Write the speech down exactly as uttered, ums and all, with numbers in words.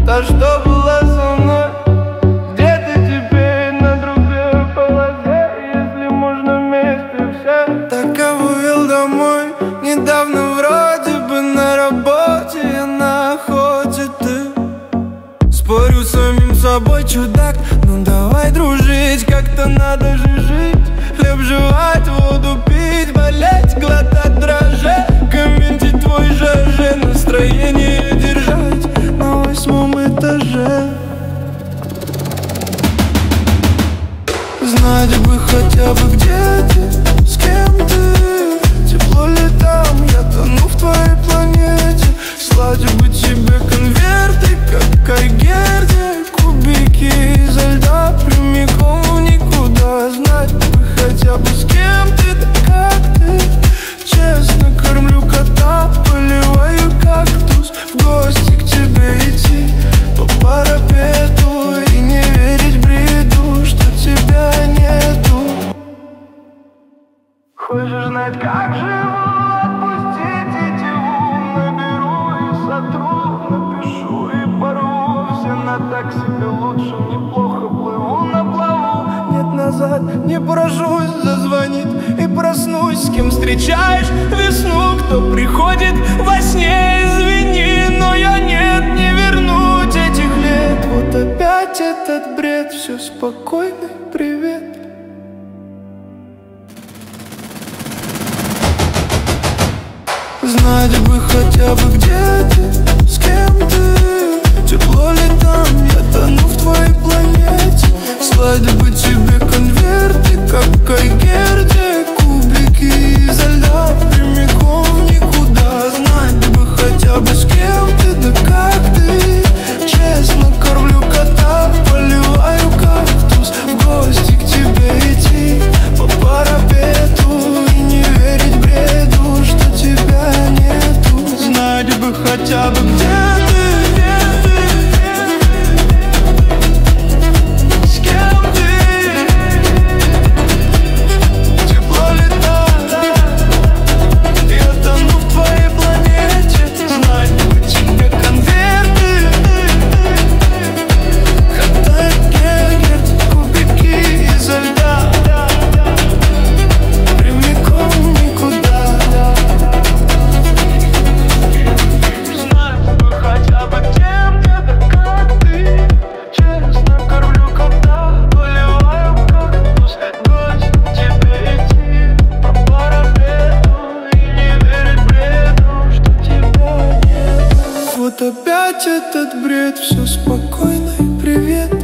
та, что была со мной. Где ты теперь на другой полосе, если можно вместе все? Так увел домой, недавно вроде бы на работе, я на охоте, ты. Спорю с самим собой, чудак, ну давай дружить, как-то надо же жить. Хлеб жевать, воду пить, болеть, глотать дрожжи, комментить твой жаже, настроение держать на восьмом этаже. Знать бы хотя бы, где ты, с кем ты. Тепло ли там, я тону в твоей планете. Слать бы тебе конверты, как Айгерде, кубики изо льда прямиком в никуда. Знать бы хотя бы, с кем ты, да как ты. Честно кормлю кота, поливаю кактус. В гости к тебе идти по парапету и не верить бреду, что тебя нету. Хочешь знать, как живу? Отпустите тетиву, наберу и сотру, напишу и порву. Все на так себе лучше, неплохо плыву на плаву. Нет, назад не поражусь, зазвонит и проснусь. С кем встречаешь весну, кто приходит во сне? Извини, но я нет, не вернуть этих лет. Вот опять этот бред, все спокойно, привет. Знать бы хотя бы, где ты, с кем ты. Тепло ли там, я тону в твоей планете. Слать бы тебе конверты, как Айгерде, кубики изо льда прямиком в никуда. Знать бы хотя бы, с кем ты, да как ты. Честно кормлю кота, поливаю кактус. В гости к тебе идти по парапету и не верить бреду, что тебя нету. Знать бы хотя бы, где ты, с кем ты. Тепло ли там, я тону в твоей планете. Знать бы тебе конверты, как Айгерде, кубики изо льда прямиком в никуда. Знать бы хотя бы, кем ты, да как ты. Честно кормлю кота, поливаю кактус. Гость к тебе идти по парапету и не верить бреду, что тебя нет. Вот опять этот бред, все спокойно и привет.